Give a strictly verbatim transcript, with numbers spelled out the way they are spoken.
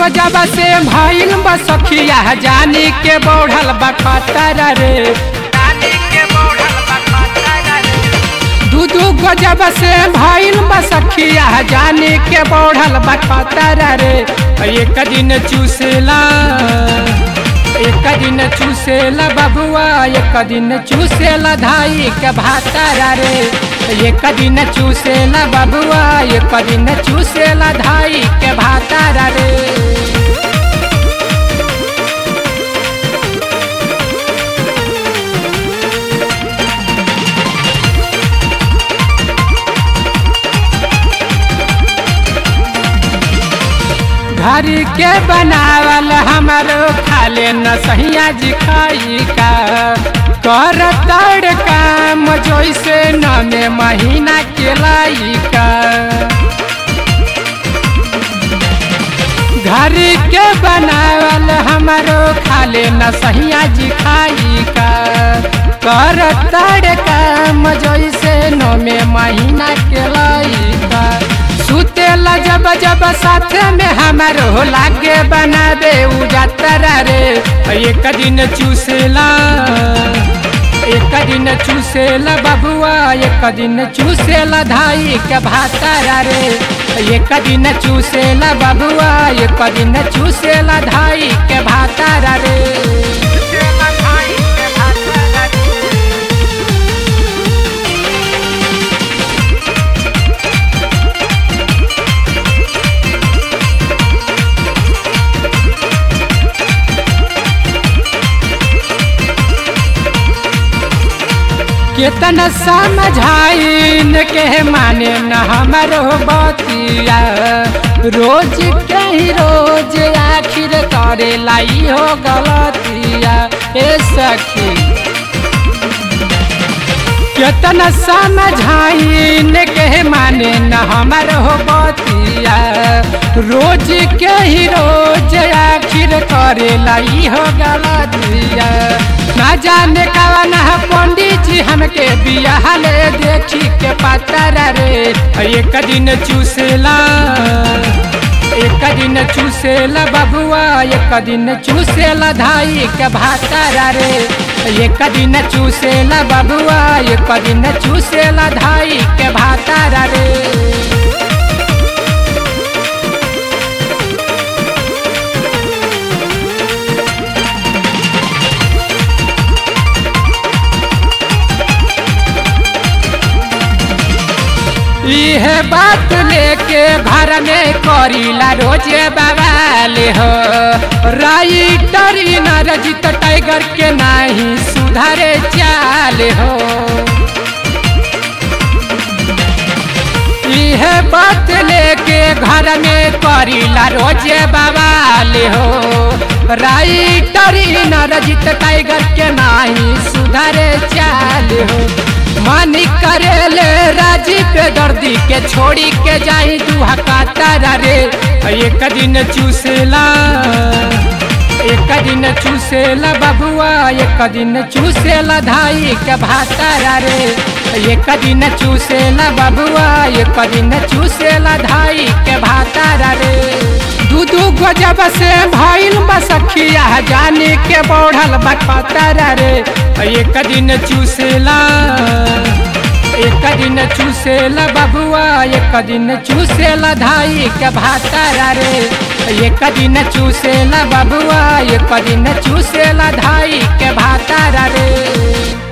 गजब से भइल बा सखिया जानी के बढ़ल बा खतरा रे दू दू गजब से भइल बा सखिया जानी के बढ़ल बा खतरा रे एक दिन चूसेला एक दिन चूसेला बबुआ एक दिन चूसेला धाई के भातारा रे एक दिन चूसेला बबुआ एक दिन चूसेला धाई के भातारा रे। घर के बनावल हमारो खाले न सहिया जी खाई का कर तड़ काम जैसे न में महीना के लाई का घर के बनावल हमारो खाले न सहिया जी खाई का कर तड़ काम जैसे न में महीना के लाई का सुतेला जब जब साथ में हमारो लागे बनाबे उजातरा रे एक दिन चूसेला एक दिन चूसेला बबुआ एक दिन चूसेला धाई के भातारा रे एक दिन चूसेला बबुआ एक दिन चूसेला धाई के भातारा रे। कितना समझाइन के माने न हमारो बतिया रोज के ही रोज आखिर करे लाई हो गलतिया ए सखी कितना समझाइन के माने न हमारो बतिया रोज के ही रोज आखिर करे लाई हो गलतिया ना जाने कवन पंडित जी हमके बियाह ले देखी के पातरा रे एक दिन चूसेला एक दिन चूसेला बबुआ एक दिन चूसेला धाई के भातारा रे एक दिन चूसेला बबुआ एक दिन चूसेला धाई के भातारा रे। यह बात लेके घर में करीला रोजे बवाले हो राइटर नरजित टाइगर के नहीं सुधारे चाल हो यह बात लेके घर में करीला रोजे बवाले हो राइटर नरजित टाइगर के नहीं सुधारे चाल हो मानी करेले राजी पे दर्दी के छोड़ी के जाई दुहा कातारा रे एक दिन चूसेला एक दिन चूसेला बबुआ एक दिन चूसेला धाई के भातारा रे एक दिन चूसेला बबुआ एक दिन चूसेला धाई के भातारा रे दू दू गजब से भइल बा सखिया जानी के बढ़ल बा खतरा रे एक दिन चूसेला एक दिन चूसेला बबुआ एक दिन चूसेला धाई के भातारा रे एक दिन चूसेला बबुआ एक दिन चूसेला धाई के भातारा रे।